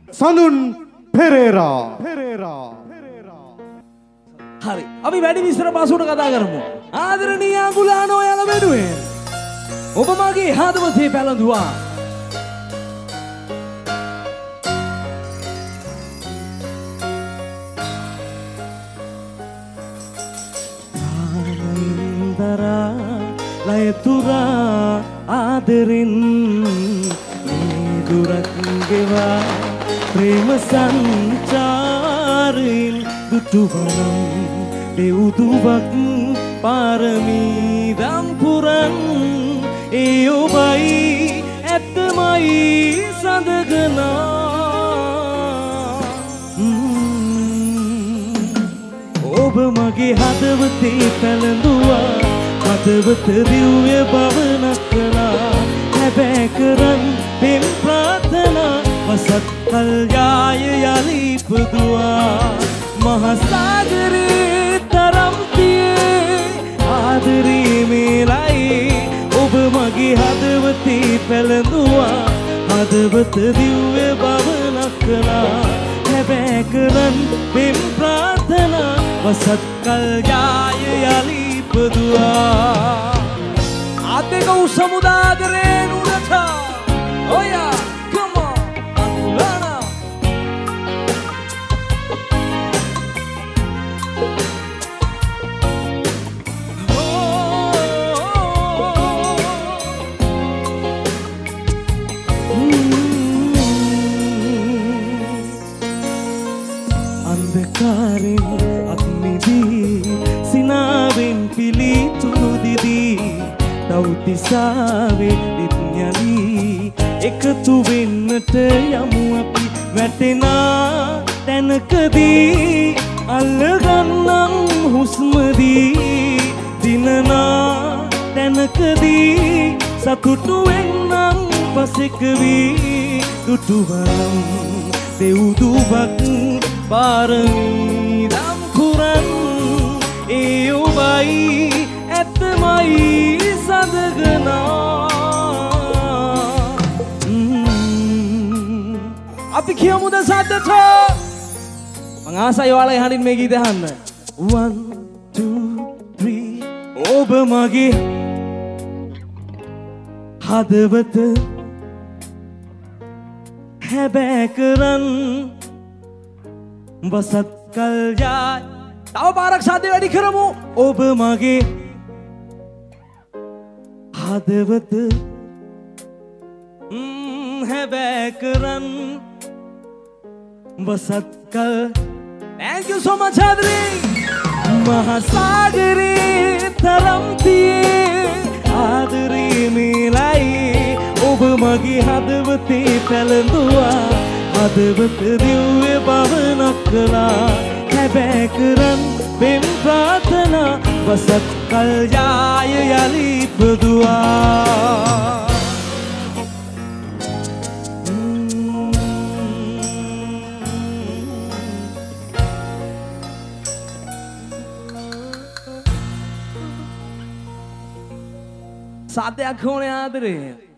සඳුන් පෙරේරා. හරි. අපි වැඩි විස්තර පසුට කතා කරමු. ආදරණීය අඟුලාන ඔයාලා වෙනුවෙන් ඔබ මගේ හදවතේ පැලඳුවා. ලයතුරා ආදරෙන් දුරක් ගෙවා ප්‍රේම සංචාරයෙන් දුටුවනම් දෙව්දුවක් පාරමී දම්පුරන් ඒ ඔබයි ඇත්තමයි සඳගනා ඔබ මගේ හදවතේ පැලඳුවා හදවත දිව්‍ය භවනක් කළා හැබැයි කරන් පෙම් ප්‍රාර්ථනා වසත් කල් යාය යලි පුදුවා මහ සාගරේ තරම් තියේ ආදරේ මේලයි ඔබ මගේ හදවතේ පැලඳුවා හදවත දිව්‍ය භවනක් කළා හැබැයි කරන් පෙම් ප්‍රාර්ථනා වසත් කල් යාය යලි Berdua Ate kau samudagare nunata Oh yeah, come on, Angulana Andekarin agni Sinawin pilituno didi Dautisawe ditnyali එකතු වෙන්නට යමු අපි වැටෙනා තැනකදී අල්ලගන්නම් හුස්මදී දිනනා තැනකදී සතුටු වෙන්නම් පසෙක වී දුටුවනම් දෙව්දුවක් පාරමී දම් කුරන් ඒ ඔබයි ඇත්තමයි සඳගනා අපි කියමුද සද්දට මං ආසයි ඔයාලා යහනින් මේ ගීත අහන්න 1 2 3 ඔබ මගේ හදවත හැබෑ කරන් වසත් කල් යායි තව පාරක් සද්ද වැඩි කරමු ඔබ මගේ හදවත හැබෑ කරන් වසත් කල් Thank you so much Adri මහසාගරේ තරම් තියේ ආදරේ මේලයි ඔබ මගේ හදවතේ පැලඳුවා හදවත දිව්‍ය භවනක් කළා හැබෑ කරන් පෙම් ප්‍රාර්ථනා වසත් කල් යාය යලි පුදුවා සාදයක් ඕනේ ආදරේ